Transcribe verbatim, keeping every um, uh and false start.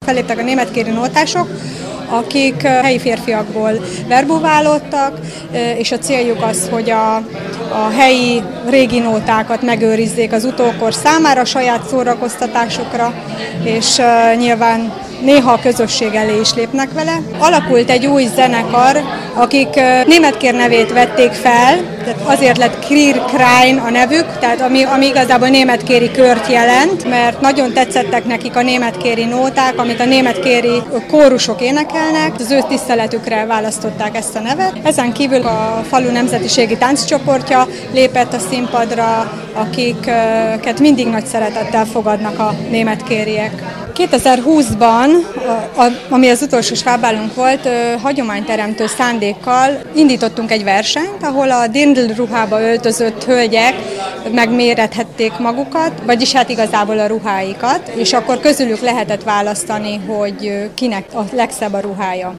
felléptek a németkéri nótások, akik helyi férfiakból verbuválódtak, és a céljuk az, hogy a, a helyi régi nótákat megőrizzék az utókor számára, a saját szórakoztatásukra, és nyilván néha a közösség elé is lépnek vele. Alakult egy új zenekar, akik németkér nevét vették fel, tehát azért lett Kirkrein a nevük, tehát ami, ami igazából németkéri kört jelent, mert nagyon tetszettek nekik a németkéri nóták, amit a németkéri kórusok énekelnek, az ő tiszteletükre választották ezt a nevet. Ezen kívül a falu nemzetiségi tánccsoportja lépett a színpadra, akiket mindig nagy szeretettel fogadnak a németkériek. kétezer-húszban, ami az utolsó Schwabálunk volt, hagyományteremtő szándékkal indítottunk egy versenyt, ahol a dirndl ruhába öltözött hölgyek megmérethették magukat, vagyis hát igazából a ruháikat, és akkor közülük lehetett választani, hogy kinek a legszebb a ruhája.